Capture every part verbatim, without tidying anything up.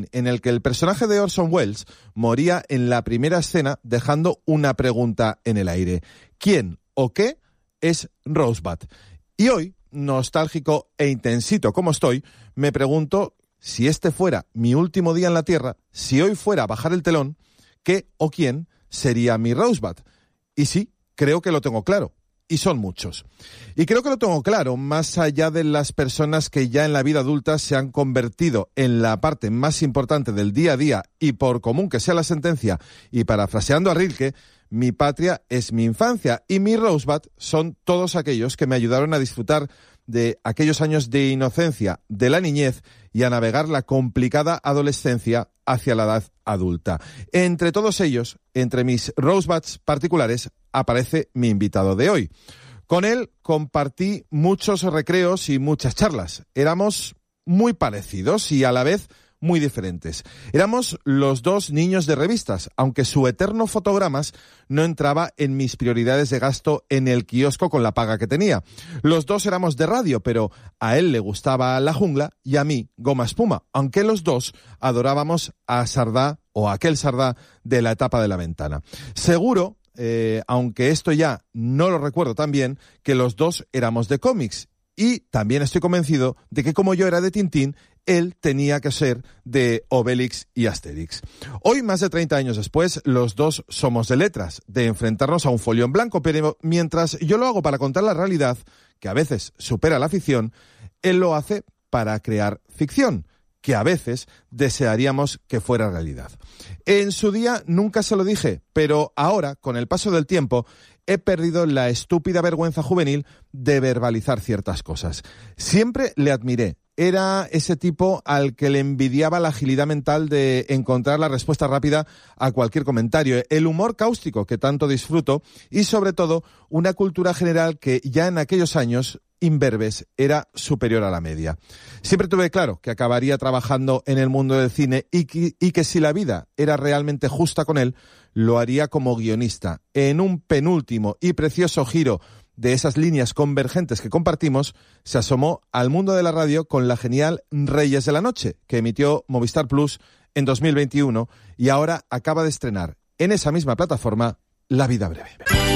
Tintín, en el que el personaje de Orson Welles moría en la primera escena dejando una pregunta en el aire. ¿Quién o qué es Rosebud? Y hoy, nostálgico e intensito como estoy, me pregunto si este fuera mi último día en la Tierra, si hoy fuera a bajar el telón, ¿qué o quién sería mi Rosebud? Y sí, creo que lo tengo claro. Y son muchos. Y creo que lo tengo claro, más allá de las personas que ya en la vida adulta se han convertido en la parte más importante del día a día, y por común que sea la sentencia, y parafraseando a Rilke, mi patria es mi infancia, y mi Rosebud son todos aquellos que me ayudaron a disfrutar de aquellos años de inocencia, de la niñez, y a navegar la complicada adolescencia hacia la edad adulta. Entre todos ellos, entre mis Rosebuds particulares, aparece mi invitado de hoy. Con él compartí muchos recreos y muchas charlas. Éramos muy parecidos y a la vez muy diferentes. Éramos los dos niños de revistas, aunque su eterno fotogramas no entraba en mis prioridades de gasto en el kiosco con la paga que tenía. Los dos éramos de radio, pero a él le gustaba La Jungla y a mí Goma Espuma, aunque los dos adorábamos a Sardá o a aquel Sardá de La etapa de la ventana. Seguro, eh, aunque esto ya no lo recuerdo tan bien, que los dos éramos de cómics. Y también estoy convencido de que como yo era de Tintín, él tenía que ser de Obelix y Asterix. Hoy, más de treinta años después, los dos somos de letras, de enfrentarnos a un folio en blanco, pero mientras yo lo hago para contar la realidad, que a veces supera la ficción, él lo hace para crear ficción, que a veces desearíamos que fuera realidad. En su día nunca se lo dije, pero ahora, con el paso del tiempo, he perdido la estúpida vergüenza juvenil de verbalizar ciertas cosas. Siempre le admiré. Era ese tipo al que le envidiaba la agilidad mental de encontrar la respuesta rápida a cualquier comentario, el humor cáustico que tanto disfruto y, sobre todo, una cultura general que ya en aquellos años imberbes era superior a la media. Siempre tuve claro que acabaría trabajando en el mundo del cine y que, y que si la vida era realmente justa con él, lo haría como guionista. En un penúltimo y precioso giro de esas líneas convergentes que compartimos, se asomó al mundo de la radio con la genial Reyes de la Noche, que emitió Movistar Plus en dos mil veintiuno y ahora acaba de estrenar en esa misma plataforma La vida breve.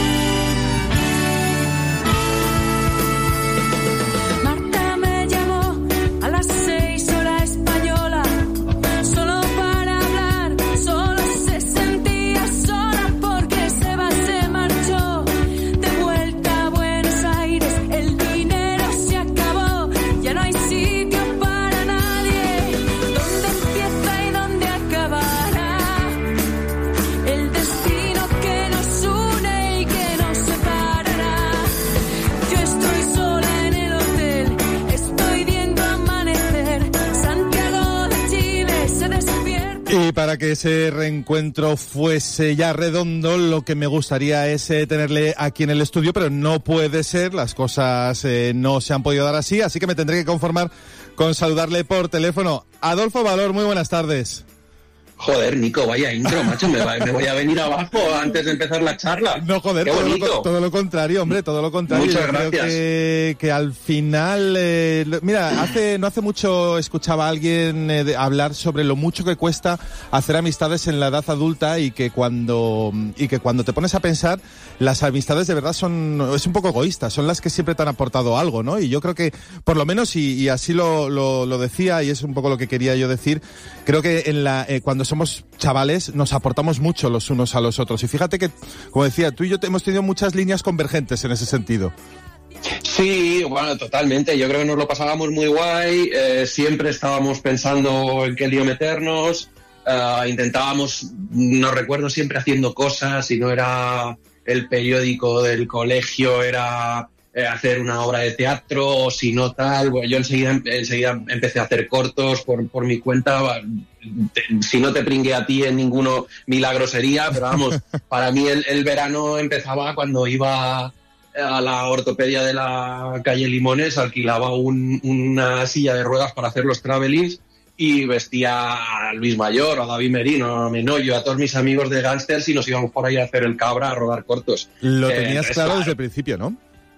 Y para que ese reencuentro fuese ya redondo, lo que me gustaría es eh, tenerle aquí en el estudio, pero no puede ser, las cosas eh, no se han podido dar así, así que me tendré que conformar con saludarle por teléfono. Adolfo Valor, muy buenas tardes. Joder, Nico, vaya intro, macho, me, va, me voy a venir abajo antes de empezar la charla. No, joder, todo lo, todo lo contrario, hombre, todo lo contrario. Muchas Yo gracias. Creo que, que al final, eh, mira, hace no hace mucho escuchaba a alguien eh, de, hablar sobre lo mucho que cuesta hacer amistades en la edad adulta y que cuando y que cuando te pones a pensar, las amistades de verdad son es un poco egoístas, son las que siempre te han aportado algo, ¿no? Y yo creo que, por lo menos, y, y así lo, lo, lo decía, y es un poco lo que quería yo decir, creo que en la eh, cuando somos chavales nos aportamos mucho los unos a los otros. Y fíjate que, como decía, tú y yo hemos tenido muchas líneas convergentes en ese sentido. Sí, bueno, totalmente. Yo creo que nos lo pasábamos muy guay. Eh, siempre estábamos pensando en qué lío meternos. Uh, intentábamos, no recuerdo, siempre haciendo cosas. Si no era el periódico del colegio, era eh, hacer una obra de teatro, o si no tal. Bueno, yo enseguida, enseguida empecé a hacer cortos por, por mi cuenta. Si no te pringué a ti en ninguno, milagro sería, pero vamos, para mí el, el verano empezaba cuando iba a la ortopedia de la calle Limones, alquilaba un, una silla de ruedas para hacer los travelings y vestía a Luis Mayor, a David Merino, a Menoyo, a todos mis amigos de Gangsters y nos íbamos por ahí a hacer el cabra, a rodar cortos. Lo tenías eh, claro claro. desde el principio, ¿no?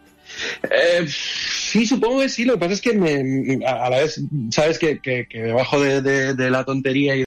Eh, sí, supongo que sí. Lo que pasa es que me, a la vez, sabes que, que, que debajo de, de, de la tontería y